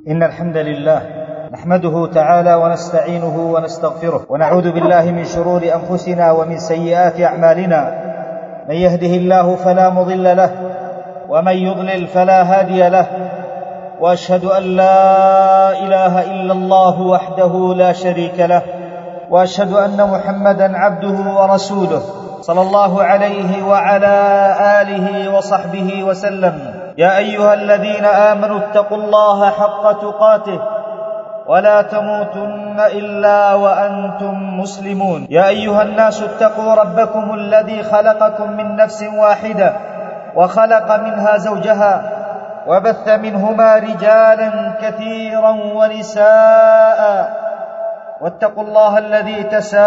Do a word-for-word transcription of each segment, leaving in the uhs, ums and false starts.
إن الحمد لله نحمده تعالى ونستعينه ونستغفره، ونعوذ بالله من شرور أنفسنا ومن سيئات أعمالنا. من يهده الله فلا مضل له، ومن يضلل فلا هادي له، وأشهد أن لا إله إلا الله وحده لا شريك له، وأشهد أن محمدا عبده ورسوله صلى الله عليه وعلى آله وصحبه وسلم. يا أيها الذين آمنوا اتقوا الله حق تقاته ولا تموتن إلا وأنتم مسلمون. يا أيها الناس اتقوا ربكم الذي خلقكم من نفس واحدة وخلق منها زوجها وبث منهما رجالا كثيرا ونساء، واتقوا الله الذي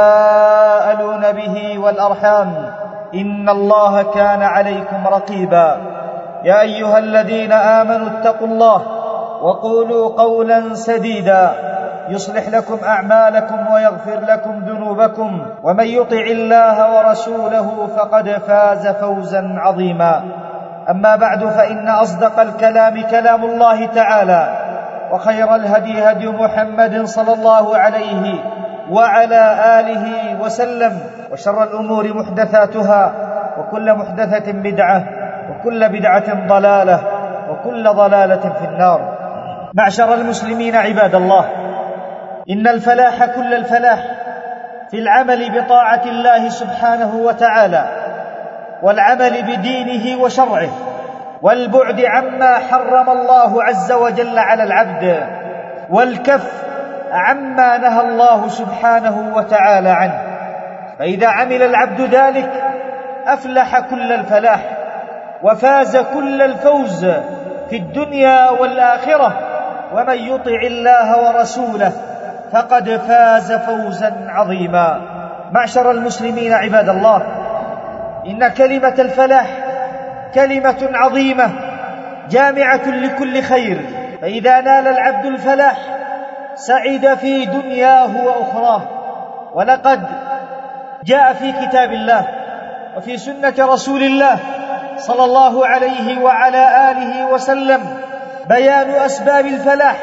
تساءلون به والأرحام إن الله كان عليكم رقيبا. يا أيها الذين آمنوا اتقوا الله وقولوا قولا سديدا يصلح لكم أعمالكم ويغفر لكم ذنوبكم، ومن يطع الله ورسوله فقد فاز فوزا عظيما. أما بعد، فإن أصدق الكلام كلام الله تعالى، وخير الهدي هدي محمد صلى الله عليه وعلى آله وسلم، وشر الأمور محدثاتها، وكل محدثة بدعة، وكل بدعة ضلالة، وكل ضلالة في النار. معشر المسلمين عباد الله، إن الفلاح كل الفلاح في العمل بطاعة الله سبحانه وتعالى، والعمل بدينه وشرعه، والبعد عما حرم الله عز وجل على العبد، والكف عما نهى الله سبحانه وتعالى عنه. فإذا عمل العبد ذلك أفلح كل الفلاح، وفاز كل الفوز في الدنيا والآخرة. ومن يطع الله ورسوله فقد فاز فوزا عظيما. معشر المسلمين عباد الله، إن كلمة الفلاح كلمة عظيمة جامعة لكل خير، فإذا نال العبد الفلاح سعد في دنياه وأخراه. ولقد جاء في كتاب الله وفي سنة رسول الله صلى الله عليه وعلى آله وسلم بيان أسباب الفلاح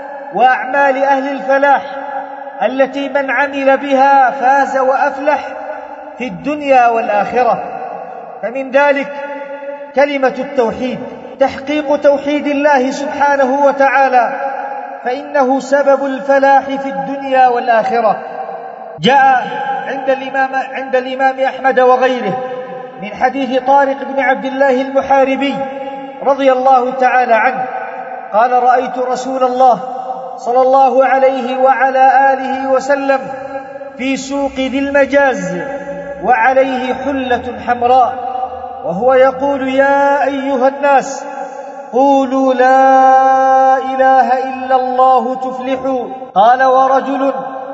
وأعمال أهل الفلاح التي من عمل بها فاز وأفلح في الدنيا والآخرة. فمن ذلك كلمة التوحيد، تحقيق توحيد الله سبحانه وتعالى، فإنه سبب الفلاح في الدنيا والآخرة. جاء عند الإمام, عند الإمام أحمد وغيره من حديث طارق بن عبد الله المحاربي رضي الله تعالى عنه قال: رأيت رسول الله صلى الله عليه وعلى آله وسلم في سوق ذي المجاز وعليه حلة حمراء، وهو يقول: يا أيها الناس قولوا لا إله إلا الله تفلحوا. قال: ورجل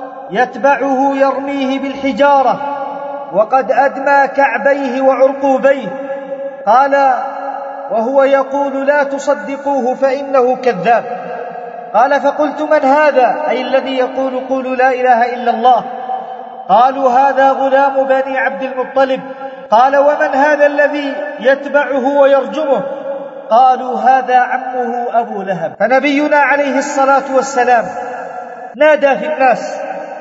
يتبعه يرميه بالحجارة وقد أدمى كعبيه وعرقوبيه. قال: وهو يقول: لا تصدقوه فإنه كذاب. قال: فقلت: من هذا؟ أي الذي يقول قولوا لا إله إلا الله. قالوا: هذا غلام بني عبد المطلب. قال: ومن هذا الذي يتبعه ويرجمه؟ قالوا: هذا عمه أبو لهب. فنبينا عليه الصلاة والسلام نادى في الناس،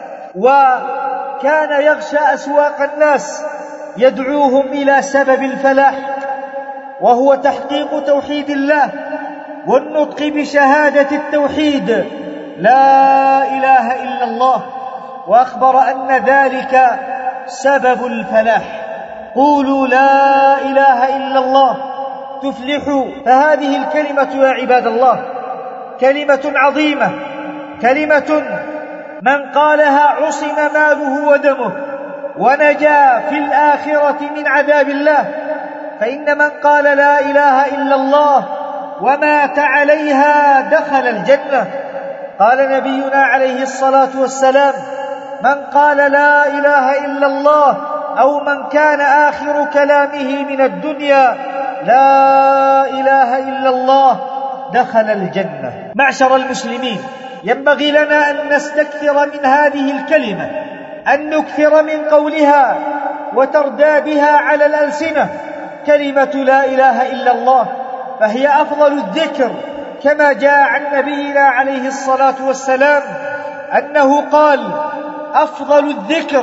وكان يغشى أسواق الناس يدعوهم إلى سبب الفلاح، وهو تحقيق توحيد الله والنطق بشهادة التوحيد لا إله إلا الله، وأخبر أن ذلك سبب الفلاح. قولوا لا إله إلا الله تفلحوا. فهذه الكلمة يا عباد الله كلمة عظيمة، كلمة من قالها عصم ماله ودمه ونجا في الآخرة من عذاب الله. فإن من قال لا إله إلا الله ومات عليها دخل الجنة. قال نبينا عليه الصلاة والسلام: من قال لا إله إلا الله أو من كان آخر كلامه من الدنيا لا إله إلا الله دخل الجنة. معشر المسلمين، ينبغي لنا أن نستكثر من هذه الكلمة، أن نكثر من قولها وتردادها على الألسنة. كلمة لا إله إلا الله فهي أفضل الذكر كما جاء عن نبينا عليه الصلاة والسلام أنه قال: أفضل الذكر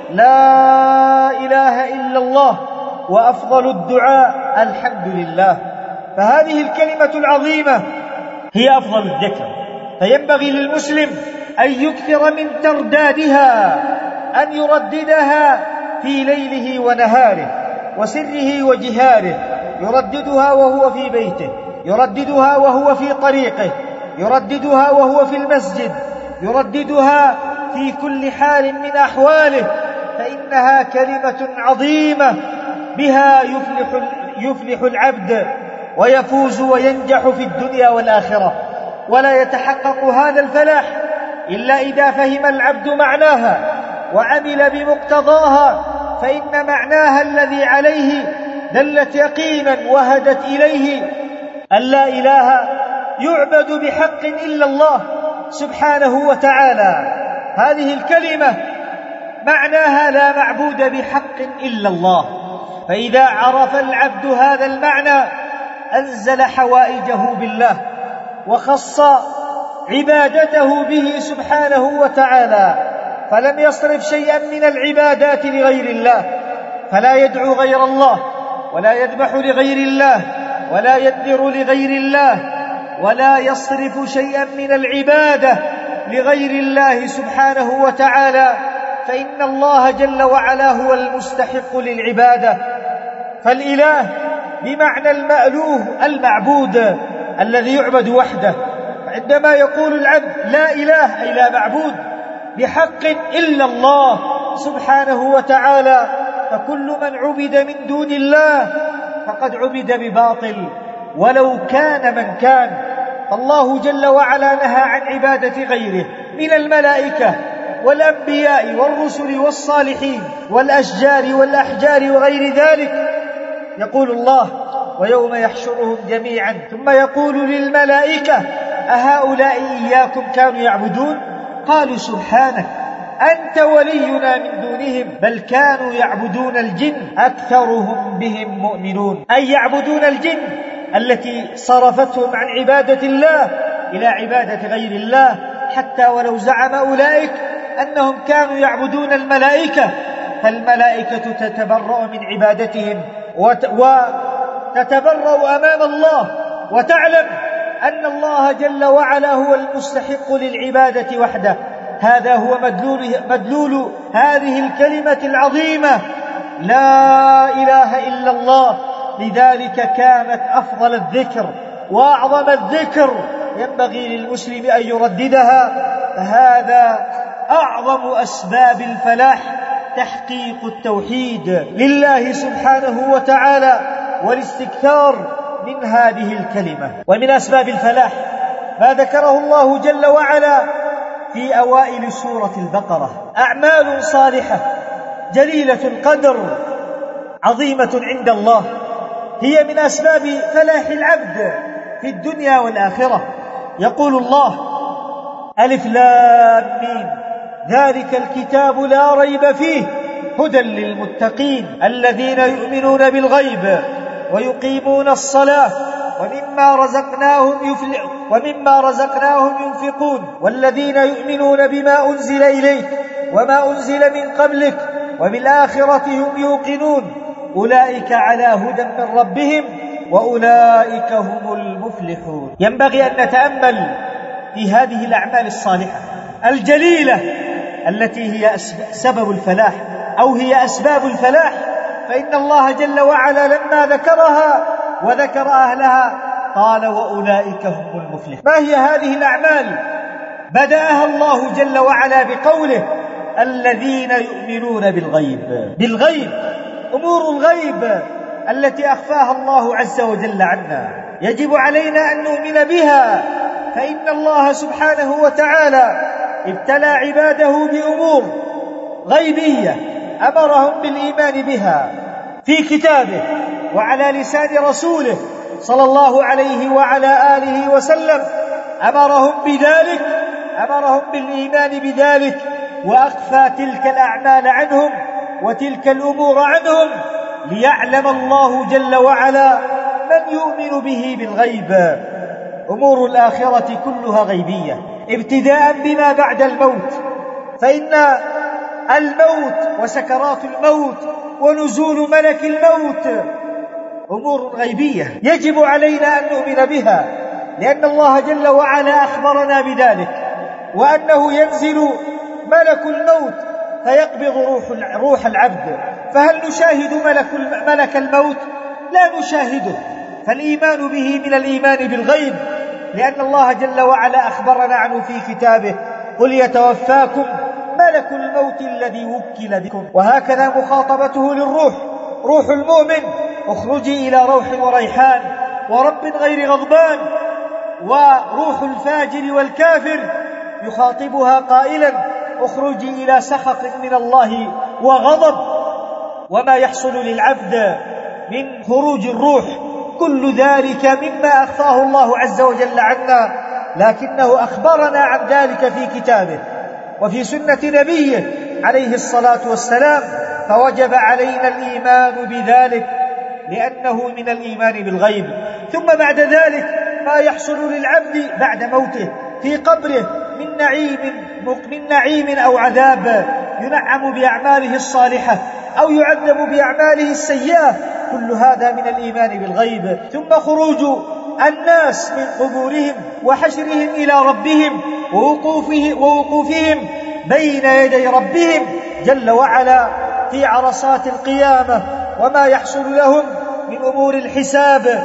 لا إله إلا الله، وأفضل الدعاء الحمد لله. فهذه الكلمة العظيمة هي أفضل الذكر، فينبغي للمسلم أن يكثر من تردادها، أن يرددها في ليله ونهاره وسره وجهاره، يرددها وهو في بيته، يرددها وهو في طريقه، يرددها وهو في المسجد، يرددها في كل حال من أحواله، فإنها كلمة عظيمة بها يفلح, يفلح العبد ويفوز وينجح في الدنيا والآخرة. ولا يتحقق هذا الفلاح إلا إذا فهم العبد معناها وعمل بمقتضاها، فإن معناها الذي عليه دلت يقينا وهدت إليه أن لا إله يعبد بحق إلا الله سبحانه وتعالى. هذه الكلمة معناها لا معبود بحق إلا الله، فإذا عرف العبد هذا المعنى أنزل حوائجه بالله وخص عبادته به سبحانه وتعالى، فلم يصرف شيئا من العبادات لغير الله، فلا يدعو غير الله، ولا يذبح لغير الله، ولا ينذر لغير الله، ولا يصرف شيئا من العبادة لغير الله سبحانه وتعالى، فإن الله جل وعلا هو المستحق للعبادة. فالإله بمعنى المألوه المعبود الذي يعبد وحده. عندما يقول العبد لا إله أي لا معبود بحق إلا الله سبحانه وتعالى، فكل من عبد من دون الله فقد عبد بباطل ولو كان من كان. الله جل وعلا نهى عن عبادة غيره من الملائكة والأنبياء والرسل والصالحين والأشجار والأحجار وغير ذلك. يقول الله: ويوم يحشرهم جميعا ثم يقول للملائكة أهؤلاء إياكم كانوا يعبدون؟ قالوا سبحانك أنت ولينا من دونهم بل كانوا يعبدون الجن أكثرهم بهم مؤمنون. أي يعبدون الجن التي صرفتهم عن عبادة الله إلى عبادة غير الله، حتى ولو زعم أولئك أنهم كانوا يعبدون الملائكة، فالملائكة تتبرأ من عبادتهم وتتبرأ أمام الله، وتعلم أن الله جل وعلا هو المستحق للعبادة وحده. هذا هو مدلول, مدلول هذه الكلمة العظيمة لا إله إلا الله. لذلك كانت أفضل الذكر وأعظم الذكر، ينبغي للمسلم أن يرددها، فهذا أعظم أسباب الفلاح تحقيق التوحيد لله سبحانه وتعالى والاستكثار من هذه الكلمة. ومن أسباب الفلاح ما ذكره الله جل وعلا في أوائل سورة البقرة: أعمال صالحة جليلة القدر عظيمة عند الله، هي من أسباب فلاح العبد في الدنيا والآخرة. يقول الله: ألف لام ميم ذلك الكتاب لا ريب فيه هدى للمتقين الذين يؤمنون بالغيب ويقيمون الصلاة ومما رزقناهم يفلحون ومما رزقناهم ينفقون والذين يؤمنون بما أنزل إليك وما أنزل من قبلك وبالآخرة هم يوقنون أولئك على هدى من ربهم وأولئك هم المفلحون. ينبغي أن نتأمل في هذه الأعمال الصالحة الجليلة التي هي سبب الفلاح أو هي أسباب الفلاح، فإن الله جل وعلا لما ذكرها وذكر أهلها قال: وأولئك هم المفلحون. ما هي هذه الأعمال؟ بدأها الله جل وعلا بقوله: الذين يؤمنون بالغيب. بالغيب أمور الغيب التي أخفاها الله عز وجل عنا يجب علينا أن نؤمن بها، فإن الله سبحانه وتعالى ابتلى عباده بأمور غيبية أمرهم بالإيمان بها في كتابه وعلى لسان رسوله صلى الله عليه وعلى آله وسلم، أمرهم بذلك، أمرهم بالإيمان بذلك، وأخفى تلك الأعمال عنهم وتلك الأمور عنهم ليعلم الله جل وعلا من يؤمن به بالغيب. أمور الآخرة كلها غيبية، ابتداء بما بعد الموت، فإن الموت وسكرات الموت ونزول ملك الموت أمور غيبية يجب علينا أن نؤمن بها، لأن الله جل وعلا أخبرنا بذلك، وأنه ينزل ملك الموت فيقبض روح العبد. فهل نشاهد ملك الموت؟ لا نشاهده، فالإيمان به من الإيمان بالغيب، لأن الله جل وعلا أخبرنا عنه في كتابه: قل يتوفاكم ملك الموت الذي وكل بكم. وهكذا مخاطبته للروح: روح المؤمن اخرجي إلى روح وريحان ورب غير غضبان. وروح الفاجر والكافر يخاطبها قائلا: اخرجي إلى سخط من الله وغضب. وما يحصل للعبد من خروج الروح كل ذلك مما أخفاه الله عز وجل عنا، لكنه أخبرنا عن ذلك في كتابه وفي سنة نبيه عليه الصلاة والسلام، فوجب علينا الإيمان بذلك لأنه من الإيمان بالغيب. ثم بعد ذلك ما يحصل للعبد بعد موته في قبره من نعيم من نعيم أو عذاب، ينعم بأعماله الصالحة أو يعذب بأعماله السيئة، كل هذا من الإيمان بالغيب. ثم خروج الناس من قبورهم وحشرهم إلى ربهم ووقوفهم بين يدي ربهم جل وعلا في عرصات القيامة، وما يحصل لهم من أمور الحساب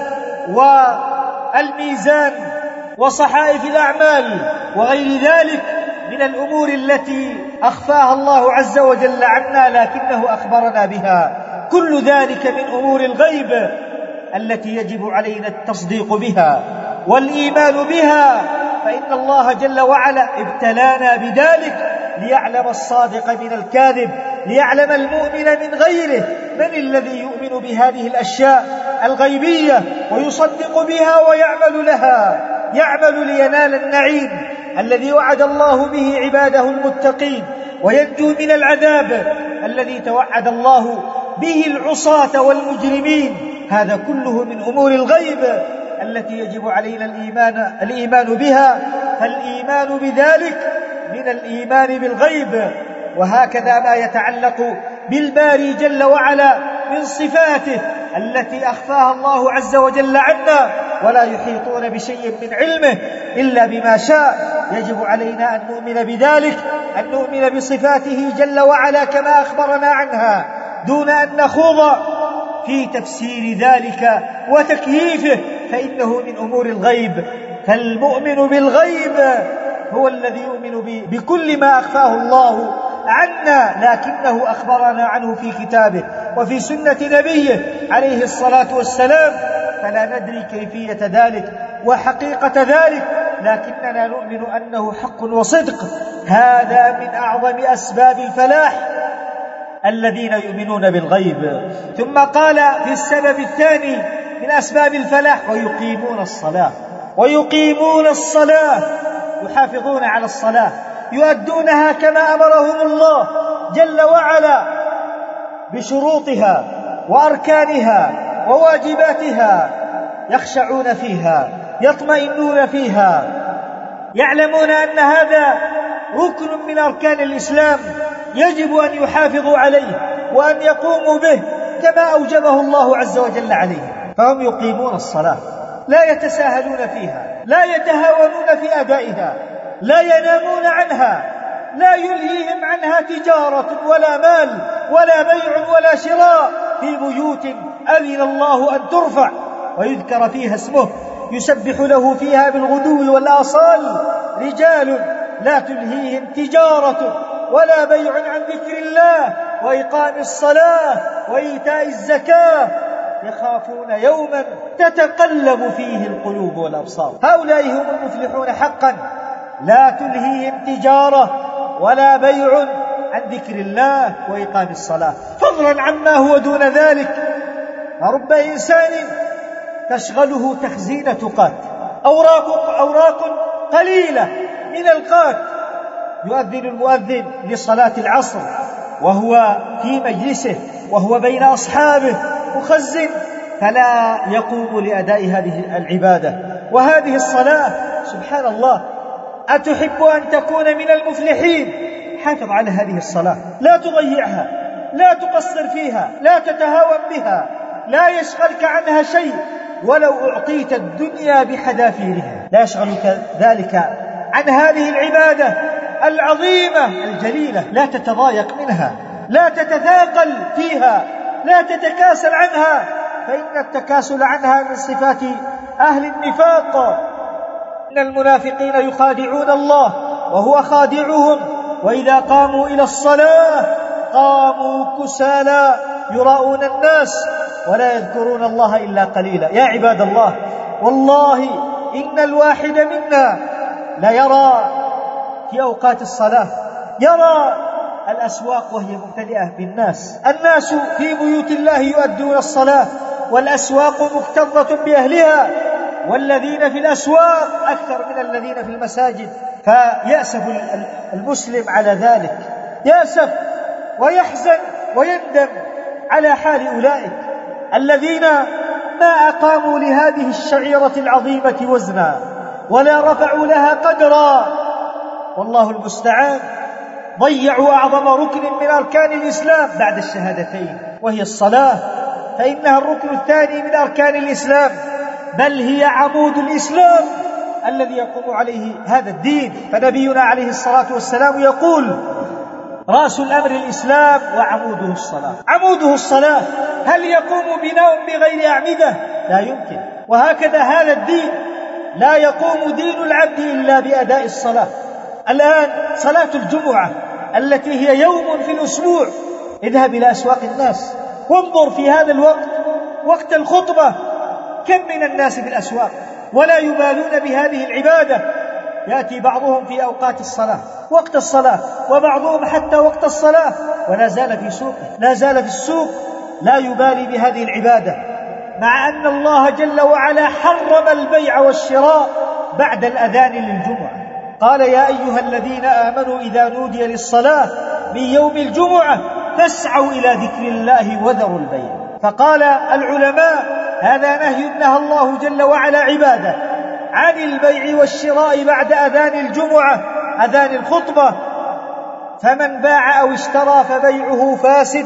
والميزان وصحائف الأعمال وغير ذلك من الأمور التي أخفاها الله عز وجل عنا لكنه أخبرنا بها. كل ذلك من أمور الغيب التي يجب علينا التصديق بها والإيمان بها، فإن الله جل وعلا ابتلانا بذلك ليعلم الصادق من الكاذب، ليعلم المؤمن من غيره من الذي يؤمن بهذه الأشياء الغيبية ويصدق بها ويعمل لها، يعمل لينال النعيم الذي وعد الله به عباده المتقين، وينجو من العذاب الذي توعد الله به العصاة والمجرمين. هذا كله من أمور الغيب التي يجب علينا الإيمان, الإيمان بها، فالإيمان بذلك من الإيمان بالغيب. وهكذا ما يتعلق بالباري جل وعلا من صفاته التي أخفاها الله عز وجل عنا ولا يحيطون بشيء من علمه إلا بما شاء، يجب علينا أن نؤمن بذلك، أن نؤمن بصفاته جل وعلا كما أخبرنا عنها دون أن نخوض في تفسير ذلك وتكييفه، فإنه من أمور الغيب. فالمؤمن بالغيب هو الذي يؤمن بكل ما أخفاه الله عنا لكنه أخبرنا عنه في كتابه وفي سنة نبيه عليه الصلاة والسلام، فلا ندري كيفية ذلك وحقيقة ذلك، لكننا نؤمن أنه حق وصدق. هذا من أعظم أسباب الفلاح الذين يؤمنون بالغيب. ثم قال في السبب الثاني من أسباب الفلاح: ويقيمون الصلاة. ويقيمون الصلاة، يحافظون على الصلاة، يؤدونها كما أمرهم الله جل وعلا بشروطها وأركانها وواجباتها، يخشعون فيها، يطمئنون فيها، يعلمون أن هذا ركن من أركان الإسلام يجب أن يحافظوا عليه وأن يقوموا به كما أوجبه الله عز وجل عليه. فهم يقيمون الصلاة، لا يتساهلون فيها، لا يتهاونون في أدائها، لا ينامون عنها، لا يلهيهم عنها تجارة ولا مال ولا بيع ولا شراء، في بيوت أذن الله أن ترفع ويذكر فيها اسمه يسبح له فيها بالغدو والآصال رجال لا تلهيهم تجارة ولا بيع عن ذكر الله وإقام الصلاة وإيتاء الزكاة يخافون يوما تتقلب فيه القلوب والأبصار. هؤلاء هم المفلحون حقا، لا تلهيهم تجارة ولا بيع عن ذكر الله وإقام الصلاة، فضلا عما هو دون ذلك. فرب إنسان تشغله تخزينة قات، أوراق, أوراق قليلة من القات، يؤذن المؤذن لصلاة العصر وهو في مجلسه وهو بين أصحابه مخزن، فلا يقوم لأداء هذه العبادة وهذه الصلاة سبحان الله، أتحب أن تكون من المفلحين؟ حافظ على هذه الصلاة، لا تضيعها، لا تقصر فيها، لا تتهاون بها، لا يشغلك عنها شيء ولو أعطيت الدنيا بحذافيرها، لا يشغلك ذلك عن هذه العبادة العظيمة الجليلة. لا تتضايق منها، لا تتثاقل فيها، لا تتكاسل عنها، فإن التكاسل عنها من صفات أهل النفاق. إن المنافقين يخادعون الله وهو خادعهم، وإذا قاموا إلى الصلاة قاموا كسالى يراءون الناس ولا يذكرون الله إلا قليلا. يا عباد الله، والله إن الواحد منا لا يرى في أوقات الصلاة، يرى الأسواق وهي ممتلئة بالناس، الناس في بيوت الله يؤدون الصلاة والأسواق مكتظة بأهلها، والذين في الأسواق أكثر من الذين في المساجد. فيأسف المسلم على ذلك، يأسف ويحزن ويندم على حال أولئك الذين ما أقاموا لهذه الشعيرة العظيمة وزنا ولا رفعوا لها قدرا، والله المستعان. ضيعوا أعظم ركن من أركان الإسلام بعد الشهادتين، وهي الصلاة، فإنها الركن الثاني من أركان الإسلام، بل هي عمود الإسلام الذي يقوم عليه هذا الدين. فنبينا عليه الصلاة والسلام يقول: رأس الأمر الإسلام وعموده الصلاة. عموده الصلاة، هل يقوم بناء بغير أعمدة؟ لا يمكن. وهكذا هذا الدين لا يقوم دين العبد إلا بأداء الصلاة. الآن صلاة الجمعة التي هي يوم في الأسبوع، اذهب إلى أسواق الناس وانظر في هذا الوقت، وقت الخطبة، كم من الناس في الأسواق ولا يبالون بهذه العبادة. يأتي بعضهم في أوقات الصلاة وقت الصلاة، وبعضهم حتى وقت الصلاة ولا زال في سوقه، لا زال في السوق، لا يبالي بهذه العبادة، مع أن الله جل وعلا حرم البيع والشراء بعد الأذان للجمعة. قال: يا أيها الذين آمنوا إذا نودي للصلاة من يوم الجمعة فاسعوا إلى ذكر الله وذروا البيع. فقال العلماء: هذا نهي نهى الله جل وعلا عباده عن البيع والشراء بعد أذان الجمعة، أذان الخطبة. فمن باع أو اشترى فبيعه فاسد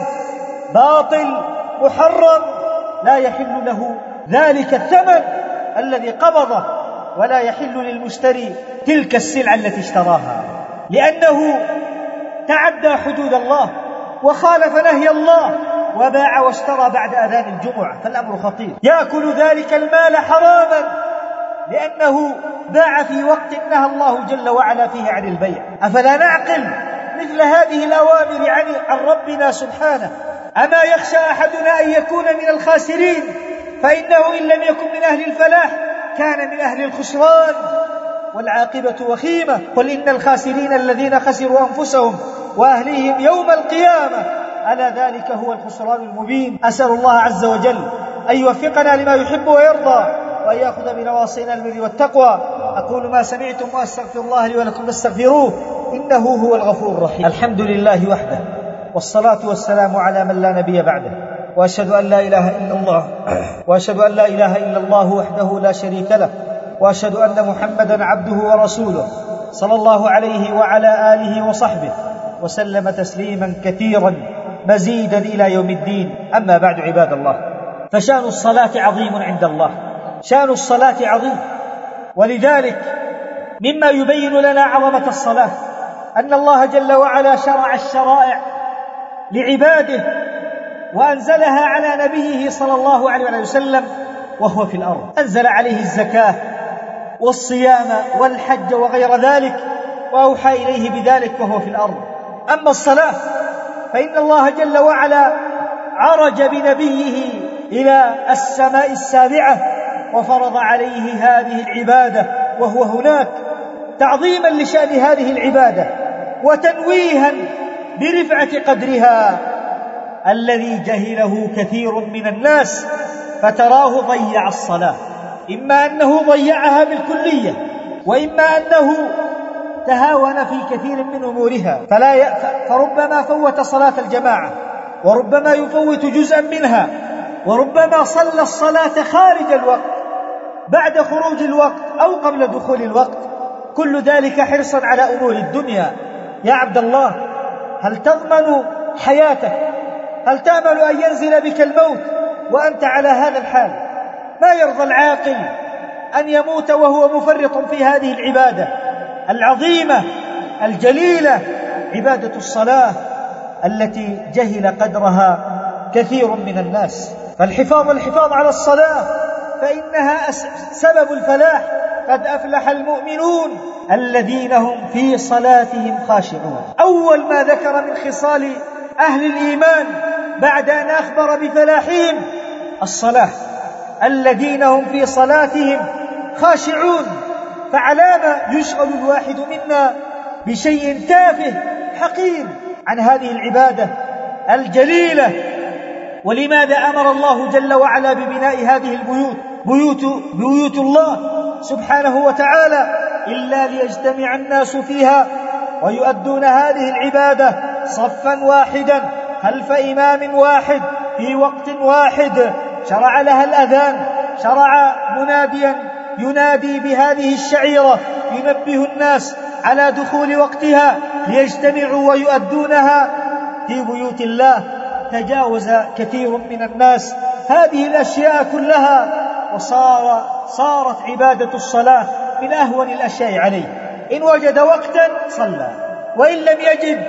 باطل محرم، لا يحل له ذلك الثمن الذي قبضه، ولا يحل للمشتري تلك السلعة التي اشتراها، لأنه تعدى حدود الله وخالف نهي الله وباع واشترى بعد أذان الجمعة، فالأمر خطير. يأكل ذلك المال حراما لأنه باع في وقت نهى الله جل وعلا فيه عن البيع. أفلا نعقل مثل هذه الأوامر عن ربنا سبحانه؟ أما يخشى أحدنا أن يكون من الخاسرين؟ فإنه إن لم يكن من أهل الفلاح كان من أهل الخسران، والعاقبة وخيمة. قل إن الخاسرين الذين خسروا أنفسهم وأهليهم يوم القيامة، ألا ذلك هو الخسران المبين. أسأل الله عز وجل أن يوفقنا لما يحب ويرضى، وأن يأخذ بنواصينا البر والتقوى. أقول ما سمعتم وأستغفر الله لي ولكم فاستغفروه إنه هو الغفور الرحيم. الحمد لله وحده، والصلاة والسلام على من لا نبي بعده، وأشهد أن لا إله إلا الله وأشهد أن لا إله إلا الله وحده لا شريك له، وأشهد أن محمدا عبده ورسوله صلى الله عليه وعلى آله وصحبه وسلم تسليما كثيرا مزيدا إلى يوم الدين. أما بعد، عباد الله، فشأن الصلاة عظيم عند الله، شأن الصلاة عظيم. ولذلك مما يبين لنا عظمة الصلاة أن الله جل وعلا شرع الشرائع لعباده وأنزلها على نبيه صلى الله عليه وسلم وهو في الأرض. أنزل عليه الزكاة والصيام والحج وغير ذلك، وأوحى إليه بذلك وهو في الأرض. أما الصلاة فإن الله جل وعلا عرج بنبيه إلى السماء السابعة وفرض عليه هذه العبادة وهو هناك، تعظيما لشأن هذه العبادة وتنويها برفعة قدرها الذي جهله كثير من الناس، فتراه ضيع الصلاة، إما أنه ضيعها بالكلية، وإما أنه تهاون في كثير من أمورها، فلا ي... فربما فوت صلاة الجماعة، وربما يفوت جزءا منها، وربما صلى الصلاة خارج الوقت بعد خروج الوقت أو قبل دخول الوقت، كل ذلك حرصا على أمور الدنيا. يا عبد الله، هل تضمن حياتك؟ هل تأمل أن ينزل بك الموت وأنت على هذا الحال؟ ما يرضى العاقل أن يموت وهو مفرط في هذه العبادة العظيمة الجليلة، عبادة الصلاة التي جهل قدرها كثير من الناس. فالحفاظ الحفاظ على الصلاة فإنها سبب الفلاح. قد أفلح المؤمنون الذين هم في صلاتهم خاشعون. أول ما ذكر من خصال أهل الإيمان بعد أن أخبر بفلاحهم الصلاة، الذين هم في صلاتهم خاشعون. فعلامة يشغل الواحد منا بشيء تافه حقير عن هذه العبادة الجليلة؟ ولماذا أمر الله جل وعلا ببناء هذه البيوت بيوت, بيوت الله سبحانه وتعالى إلا ليجتمع الناس فيها ويؤدون هذه العبادة صفا واحدا خلف إمام واحد في وقت واحد؟ شرع لها الأذان، شرع مناديا ينادي بهذه الشعيرة ينبه الناس على دخول وقتها ليجتمعوا ويؤدونها في بيوت الله. تجاوز كثير من الناس هذه الأشياء كلها، وصار صارت عبادة الصلاة من أهون الأشياء عليه. إن وجد وقتا صلى، وإن لم يجد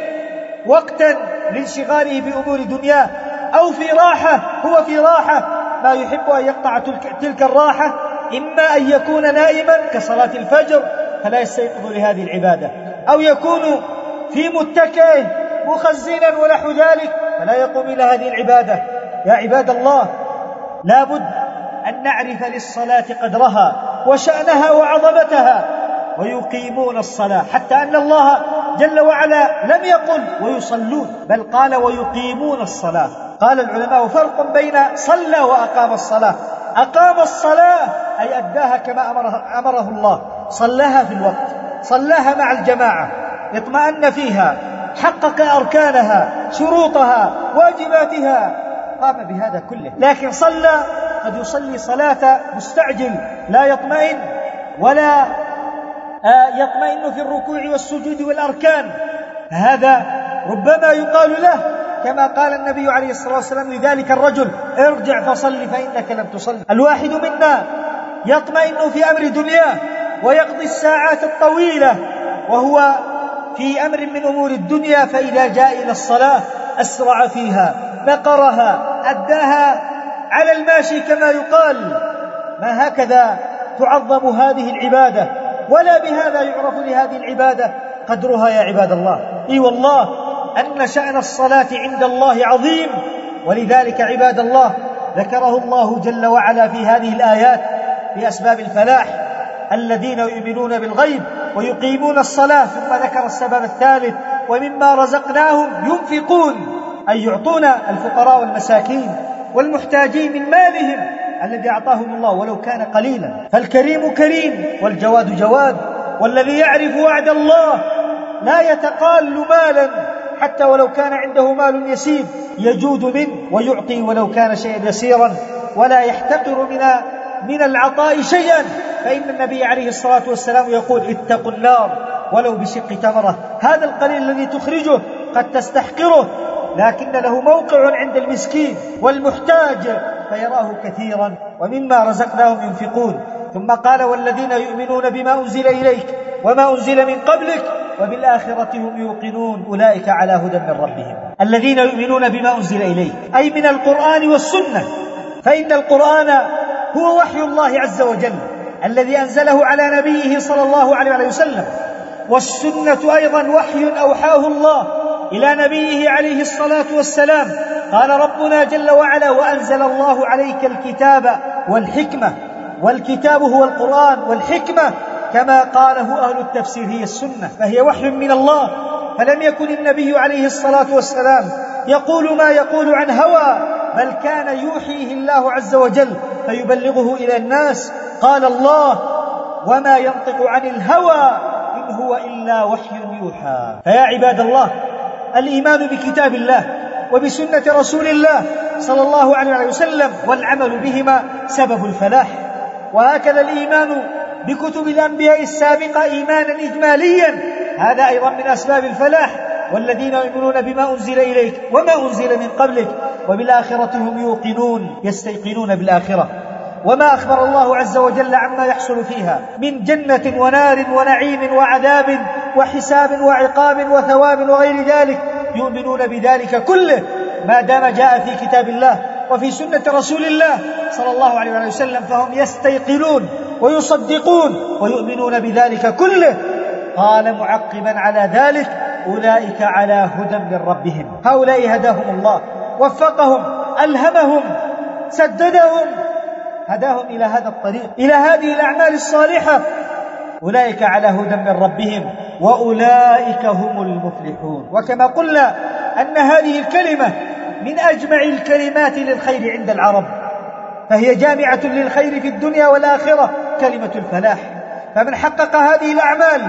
وقتا لانشغاله بأمور دنياه أو في راحة، هو في راحة ما يحب أن يقطع تلك الراحة، إما أن يكون نائما كصلاة الفجر فلا يستيقظ لهذه العبادة، أو يكون في متكئ مخزنا ونحو ذلك فلا يقوم إلى هذه العبادة. يا عباد الله، لا بد أن نعرف للصلاة قدرها وشأنها وعظمتها، ويقيمون الصلاة، حتى أن الله جل وعلا لم يقل ويصلون، بل قال ويقيمون الصلاة. قال العلماء فرق بين صلى وأقام الصلاة. أقام الصلاة أي أداها كما أمره, أمره الله، صلاها في الوقت، صلاها مع الجماعة، اطمأن فيها، حقق أركانها شروطها واجباتها، قام بهذا كله. لكن صلى قد يصلي صلاة مستعجل لا يطمئن ولا يطمئن في الركوع والسجود والأركان، هذا ربما يقال له كما قال النبي عليه الصلاة والسلام لذلك الرجل: ارجع فصل فإنك لم تصل. الواحد منا يطمئن في أمر دنياه ويقضي الساعات الطويلة وهو في أمر من أمور الدنيا، فإذا جاء إلى الصلاة أسرع فيها، نقرها، أداها على الماشي كما يقال. ما هكذا تعظم هذه العبادة، ولا بهذا يعرف لهذه العبادة قدرها يا عباد الله. إي والله أن شأن الصلاة عند الله عظيم، ولذلك عباد الله ذكره الله جل وعلا في هذه الآيات في أسباب الفلاح: الذين يؤمنون بالغيب ويقيمون الصلاة. ثم ذكر السبب الثالث: ومما رزقناهم ينفقون، أي يعطون الفقراء والمساكين والمحتاجين من مالهم الذي أعطاهم الله ولو كان قليلا. فالكريم كريم والجواد جواد، والذي يعرف وعد الله لا يتقال مالا حتى ولو كان عنده مال يسير، يجود منه ويعطي ولو كان شيئا يسيرا، ولا يحتقر من من العطاء شيئا. فإن النبي عليه الصلاة والسلام يقول: اتقوا النار ولو بشق تمرة. هذا القليل الذي تخرجه قد تستحقره، لكن له موقع عند المسكين والمحتاج فيراه كثيرا. ومما رزقناهم ينفقون. ثم قال: والذين يؤمنون بما أنزل إليك وما أنزل من قبلك وبالآخرة هم يوقنون أولئك على هدى من ربهم. الذين يؤمنون بما أنزل إليك أي من القرآن والسنة، فإن القرآن هو وحي الله عز وجل الذي أنزله على نبيه صلى الله عليه وسلم، والسنة أيضا وحي أوحاه الله إلى نبيه عليه الصلاة والسلام. قال ربنا جل وعلا: وأنزل الله عليك الكتاب والحكمة. والكتاب هو القرآن، والحكمة كما قاله أهل التفسير هي السنة، فهي وحي من الله. فلم يكن النبي عليه الصلاة والسلام يقول ما يقول عن هوى، بل كان يوحيه الله عز وجل فيبلغه إلى الناس. قال الله: وما ينطق عن الهوى إن هو إلا وحي يوحى. فيا عباد الله، الإيمان بكتاب الله وبسنة رسول الله صلى الله عليه وسلم والعمل بهما سبب الفلاح. وهكذا الإيمان بكتب الأنبياء السابقة إيمانا إجماليا، هذا أيضا من أسباب الفلاح. والذين يؤمنون بما أنزل إليك وما أنزل من قبلك وبالآخرة هم يوقنون، يستيقنون بالآخرة، وما أخبر الله عز وجل عما يحصل فيها من جنة ونار ونعيم وعذاب وحساب وعقاب وثواب وغير ذلك، يؤمنون بذلك كله ما دام جاء في كتاب الله وفي سنة رسول الله صلى الله عليه وسلم، فهم يستيقنون ويصدقون ويؤمنون بذلك كله. قال معقبا على ذلك: أولئك على هدى من ربهم. هؤلاء هداهم الله، وفقهم، ألهمهم، سددهم، هداهم إلى هذا الطريق، إلى هذه الأعمال الصالحة. أولئك على هدى من ربهم وأولئك هم المفلحون. وكما قلنا أن هذه الكلمة من أجمع الكلمات للخير عند العرب، فهي جامعة للخير في الدنيا والآخرة، كلمة الفلاح. فمن حقق هذه الأعمال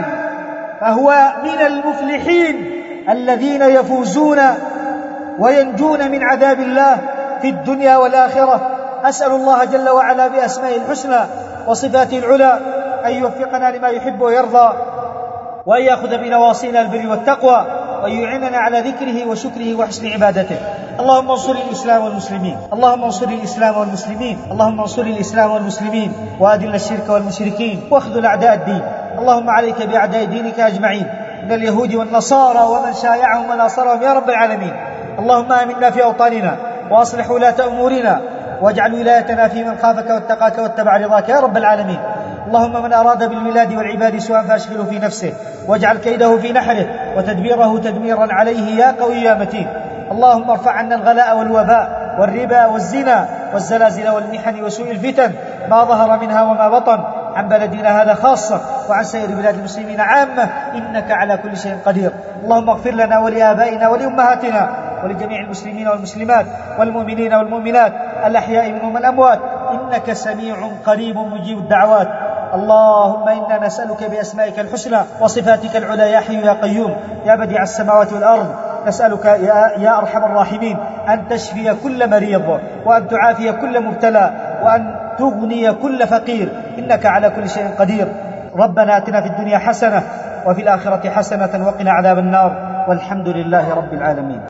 فهو من المفلحين الذين يفوزون وينجون من عذاب الله في الدنيا والآخرة. أسأل الله جل وعلا بأسمائه الحسنى وصفاته العلى أن يوفقنا لما يحب ويرضى، وأن يأخذ بنواصينا البر والتقوى، وأن يعيننا على ذكره وشكره وحسن عبادته. اللهم انصر الإسلام والمسلمين، اللهم انصر الإسلام والمسلمين، اللهم انصر الإسلام والمسلمين، وأذل الشرك والمشركين، واخذل أعداء الدين. اللهم عليك بأعداء دينك أجمعين من اليهود والنصارى ومن شايعهم وناصرهم يا رب العالمين. اللهم آمنا في أوطاننا وأصلح ولاة أمورنا، واجعل ولايتنا في من خافك واتقاك واتبع رضاك يا رب العالمين. اللهم من أراد بالبلاد والعباد سوءا فاشغله في نفسه، واجعل كيده في نحره، وتدبيره تدميرا عليه يا قوي يا متين. اللهم ارفع عنا الغلاء والوباء والربا والزنا والزلازل والمحن وسوء الفتن ما ظهر منها وما بطن، عن بلدنا هذا خاصة وعن سائر بلاد المسلمين عامة، إنك على كل شيء قدير. اللهم اغفر لنا ولآبائنا ولأمهاتنا ولجميع المسلمين والمسلمات والمؤمنين والمؤمنات الأحياء منهم الأموات، إنك سميع قريب مجيب الدعوات. اللهم إنا نسألك بأسمائك الحسنى وصفاتك العلى يا حي يا قيوم يا بديع السماوات والأرض، نسألك يا, يا أرحم الراحمين أن تشفي كل مريض، وأن تعافي كل مبتلى، وأن تغني كل فقير، إنك على كل شيء قدير. ربنا آتنا في الدنيا حسنة وفي الآخرة حسنة وقنا عذاب النار، والحمد لله رب العالمين.